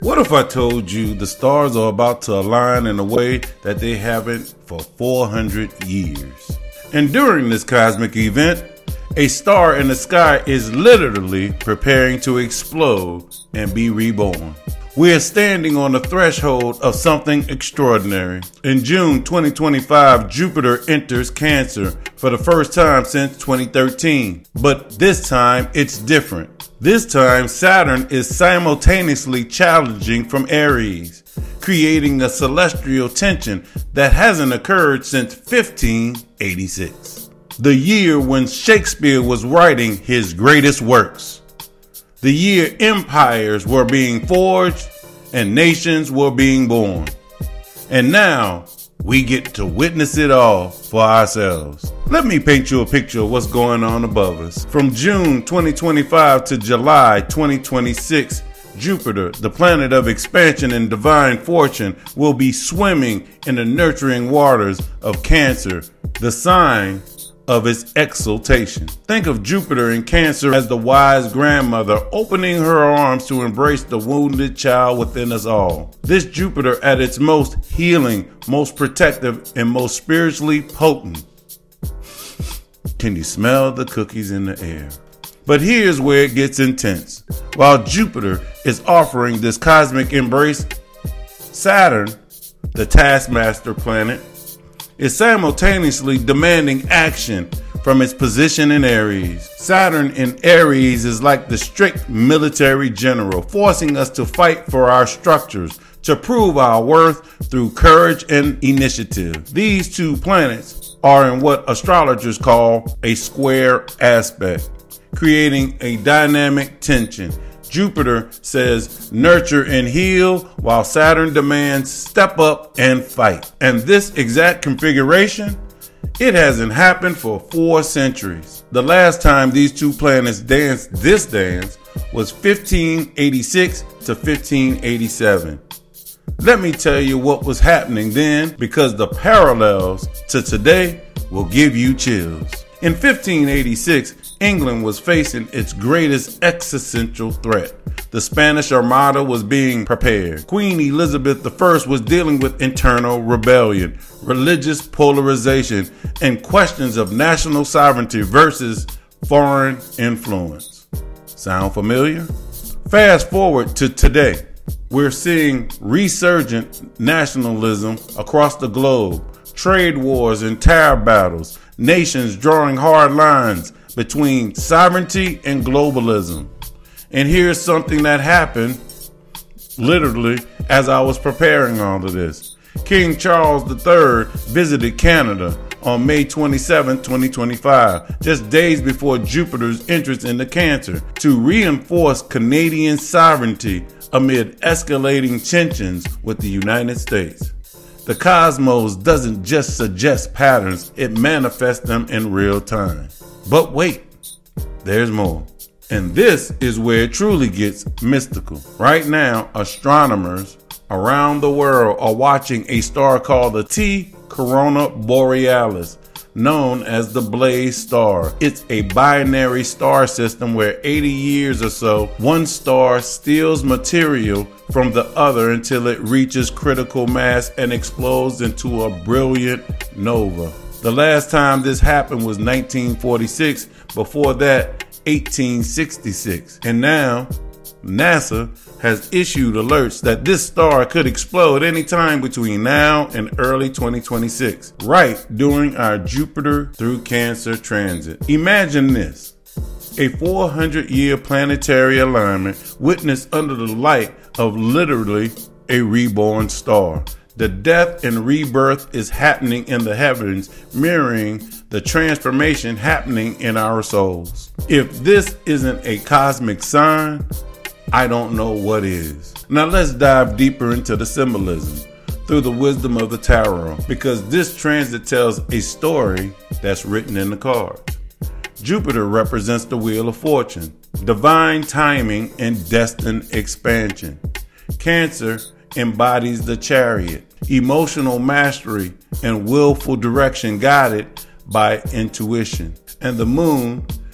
What if I told you the stars are about to align in a way that they haven't for 400 years? And during this cosmic event, a star in the sky is literally preparing to explode and be reborn. We are standing on the threshold of something extraordinary. In June 2025, Jupiter enters Cancer for the first time since 2013. But this time, it's different. This time, Saturn is simultaneously challenging from Aries, creating a celestial tension that hasn't occurred since 1586, the year when Shakespeare was writing his greatest works, the year empires were being forged and nations were being born. And now, we get to witness it all for ourselves. Let me paint you a picture of what's going on above us. From June 2025 to July 2026, Jupiter, the planet of expansion and divine fortune, will be swimming in the nurturing waters of Cancer, the sign of its exaltation. Think of Jupiter in Cancer as the wise grandmother opening her arms to embrace the wounded child within us all. This Jupiter at its most healing, most protective, and most spiritually potent. Can you smell the cookies in the air? But here's where it gets intense. While Jupiter is offering this cosmic embrace, Saturn, the taskmaster planet, is simultaneously demanding action from its position in Aries. Saturn in Aries is like the strict military general, forcing us to fight for our structures, to prove our worth through courage and initiative. These two planets are in what astrologers call a square aspect, creating a dynamic tension. Jupiter says nurture and heal, while Saturn demands step up and fight. And this exact configuration, it hasn't happened for 4 centuries. The last time these two planets danced this dance was 1586 to 1587. Let me tell you what was happening then, because the parallels to today will give you chills. In 1586, England was facing its greatest existential threat. The Spanish Armada was being prepared. Queen Elizabeth I was dealing with internal rebellion, religious polarization, and questions of national sovereignty versus foreign influence. Sound familiar? Fast forward to today. We're seeing resurgent nationalism across the globe, trade wars and tariff battles, nations drawing hard lines between sovereignty and globalism. And here's something that happened literally as I was preparing all of this. King Charles III visited Canada on May 27, 2025, just days before Jupiter's entrance into Cancer, to reinforce Canadian sovereignty amid escalating tensions with the United States. The cosmos doesn't just suggest patterns, it manifests them in real time. But wait, there's more. And this is where it truly gets mystical. Right now, astronomers around the world are watching a star called the T Corona Borealis, known as the Blaze Star. It's a binary star system where 80 years or so, one star steals material from the other until it reaches critical mass and explodes into a brilliant nova. The last time this happened was 1946, before that, 1866. And now, NASA has issued alerts that this star could explode anytime between now and early 2026, right during our Jupiter through Cancer transit. Imagine this: a 400-year planetary alignment witnessed under the light of literally a reborn star. The death and rebirth is happening in the heavens, mirroring the transformation happening in our souls. If this isn't a cosmic sign, I don't know what is. Now let's dive deeper into the symbolism through the wisdom of the tarot, because this transit tells a story that's written in the cards. Jupiter represents the wheel of fortune, divine timing, and destined expansion. Cancer embodies the chariot, emotional mastery and willful direction guided by intuition. And the moon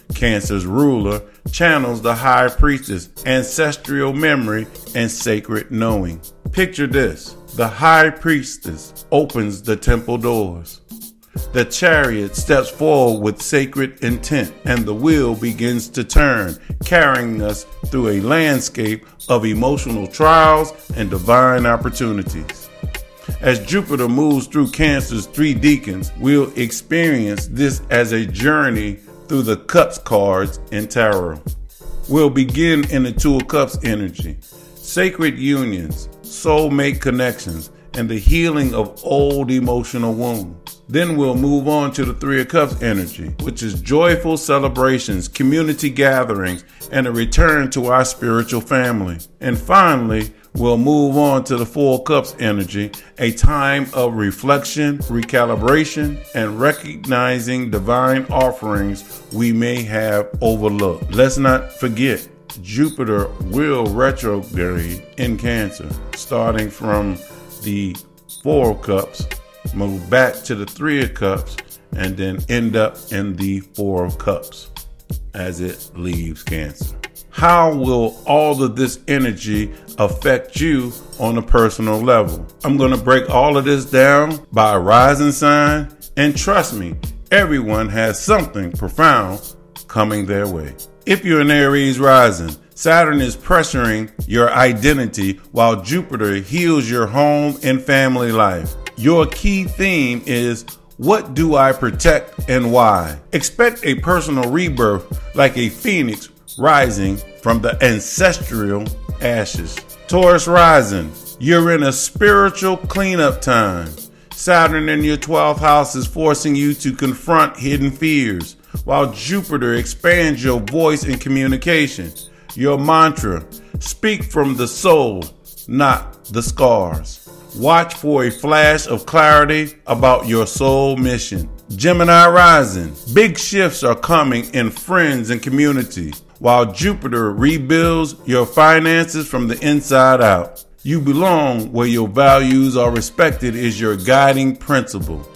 Cancer's ruler channels the high priestess, ancestral memory, and sacred knowing. Picture this. The high priestess opens the temple doors. The chariot steps forward with sacred intent, and the wheel begins to turn, carrying us through a landscape of emotional trials and divine opportunities. As Jupiter moves through Cancer's 3 decans, we'll experience this as a journey through the Cups cards in Tarot. We'll begin in the 2 of Cups energy, sacred unions, soulmate connections, and the healing of old emotional wounds. Then we'll move on to the 3 of Cups energy, which is joyful celebrations, community gatherings, and a return to our spiritual family. And finally, we'll move on to the 4 of Cups energy, a time of reflection, recalibration, and recognizing divine offerings we may have overlooked. Let's not forget, Jupiter will retrograde in Cancer, starting from the 4 of Cups, move back to the 3 of Cups, and then end up in the 4 of Cups as it leaves Cancer. How will all of this energy affect you on a personal level? I'm going to break all of this down by rising sign, and trust me, everyone has something profound coming their way. If you're an Aries rising, Saturn is pressuring your identity while Jupiter heals your home and family life. Your key theme is, what do I protect and why? Expect a personal rebirth like a phoenix rising from the ancestral ashes. Taurus rising, you're in a spiritual cleanup time. Saturn in your 12th house is forcing you to confront hidden fears, while Jupiter expands your voice and communication. Your mantra, speak from the soul, not the scars. Watch for a flash of clarity about your soul mission. Gemini rising, big shifts are coming in friends and community, while Jupiter rebuilds your finances from the inside out. You belong where your values are respected is your guiding principle.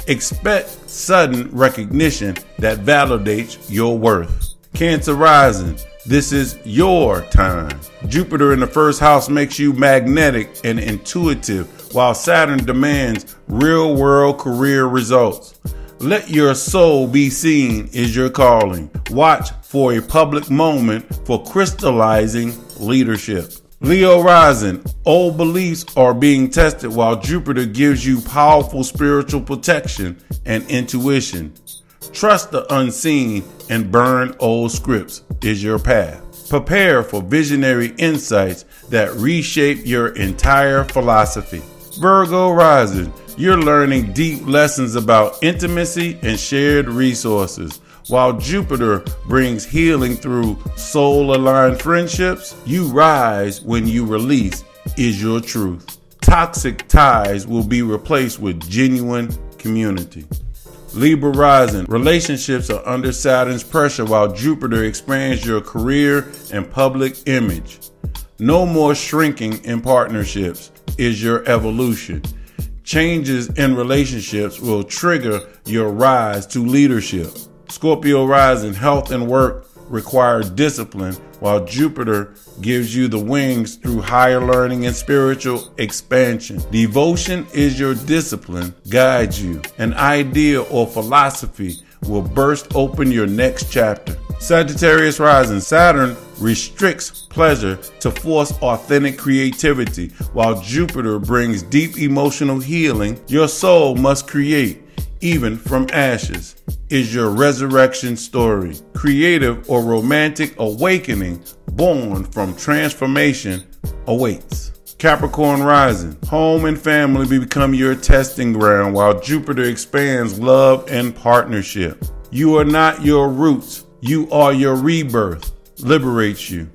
Expect sudden recognition that validates your worth. Cancer rising, this is your time. Jupiter in the 1st house makes you magnetic and intuitive, while Saturn demands real-world career results. Let your soul be seen is your calling. Watch for a public moment for crystallizing leadership. Leo rising, old beliefs are being tested while Jupiter gives you powerful spiritual protection and intuition. Trust the unseen and burn old scripts is your path. Prepare for visionary insights that reshape your entire philosophy. Virgo rising, you're learning deep lessons about intimacy and shared resources. While Jupiter brings healing through soul-aligned friendships, you rise when you release is your truth. Toxic ties will be replaced with genuine community. Libra rising, relationships are under Saturn's pressure while Jupiter expands your career and public image. No more shrinking in partnerships is your evolution. Changes in relationships will trigger your rise to leadership. Scorpio rising, health and work require discipline, while Jupiter gives you the wings through higher learning and spiritual expansion. Devotion is your discipline, guides you. An idea or philosophy will burst open your next chapter. Sagittarius rising, Saturn restricts pleasure to force authentic creativity, while Jupiter brings deep emotional healing. Your soul must create, even from ashes, is your resurrection story. Creative or romantic awakening born from transformation awaits. Capricorn rising, home and family become your testing ground while Jupiter expands love and partnership. You are not your roots, you are your rebirth. Liberates you.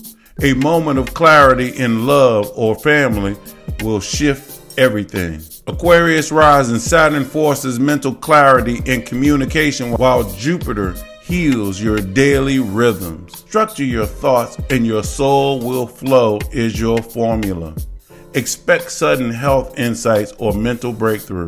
A moment of clarity in love or family will shift everything. Aquarius rising, Saturn forces mental clarity and communication while Jupiter heals your daily rhythms. Structure your thoughts and your soul will flow is your formula. Expect sudden health insights or mental breakthroughs.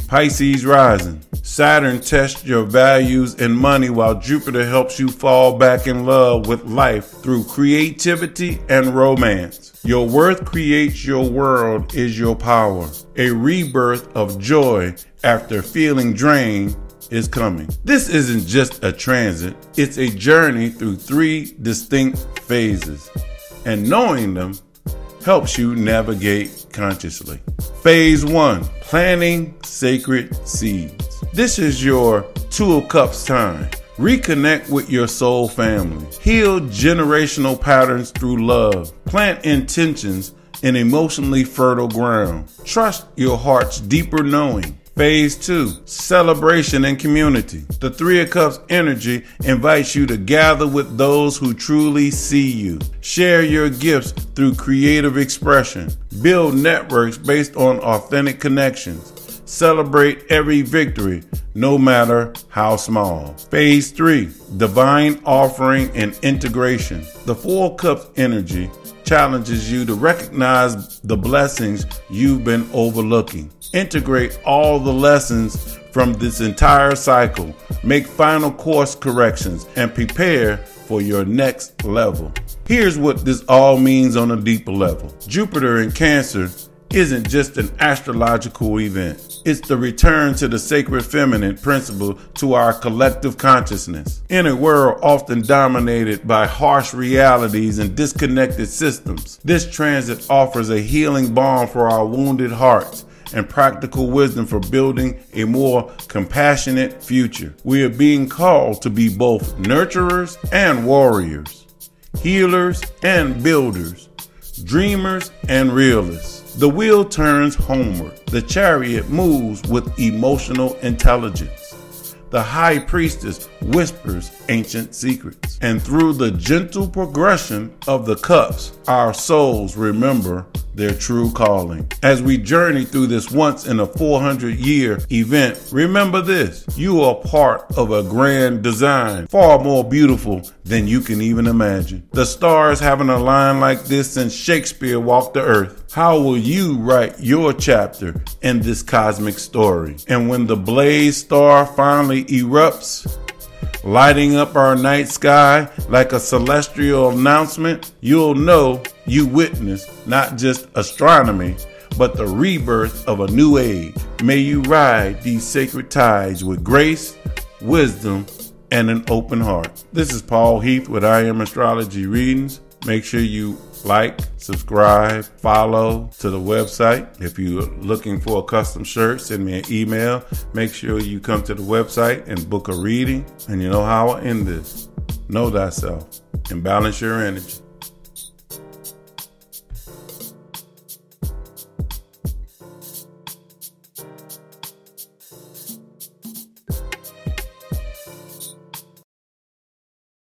Pisces rising. Saturn tests your values and money while Jupiter helps you fall back in love with life through creativity and romance. Your worth creates your world is your power. A rebirth of joy after feeling drained is coming. This isn't just a transit, it's a journey through 3 distinct phases, and knowing them helps you navigate consciously. Phase 1, planting sacred seeds. This is your 2 of Cups time. Reconnect with your soul family. Heal generational patterns through love. Plant intentions in emotionally fertile ground. Trust your heart's deeper knowing. Phase 2, celebration and community. The 3 of Cups energy invites you to gather with those who truly see you. Share your gifts through creative expression. Build networks based on authentic connections. Celebrate every victory, no matter how small. Phase 3, divine offering and integration. The 4 of Cups energy challenges you to recognize the blessings you've been overlooking. Integrate all the lessons from this entire cycle. Make final course corrections and prepare for your next level. Here's what this all means on a deeper level. Jupiter in Cancer isn't just an astrological event. It's the return to the sacred feminine principle to our collective consciousness. In a world often dominated by harsh realities and disconnected systems, this transit offers a healing balm for our wounded hearts and practical wisdom for building a more compassionate future. We are being called to be both nurturers and warriors, healers and builders, dreamers and realists. The wheel turns homeward. The chariot moves with emotional intelligence. The high priestess whispers ancient secrets. And through the gentle progression of the cups, our souls remember their true calling. As we journey through this once in a 400-year event, remember this: you are part of a grand design, far more beautiful than you can even imagine. The stars haven't aligned like this since Shakespeare walked the earth. How will you write your chapter in this cosmic story? And when the blaze star finally erupts, lighting up our night sky like a celestial announcement, you'll know you witnessed not just astronomy, but the rebirth of a new age. May you ride these sacred tides with grace, wisdom, and an open heart. This is Paul Heath with I Am Astrology Readings. Make sure you like, subscribe, follow to the website. If you're looking for a custom shirt, send me an email. Make sure you come to the website and book a reading. And you know how I end this. Know thyself and balance your energy.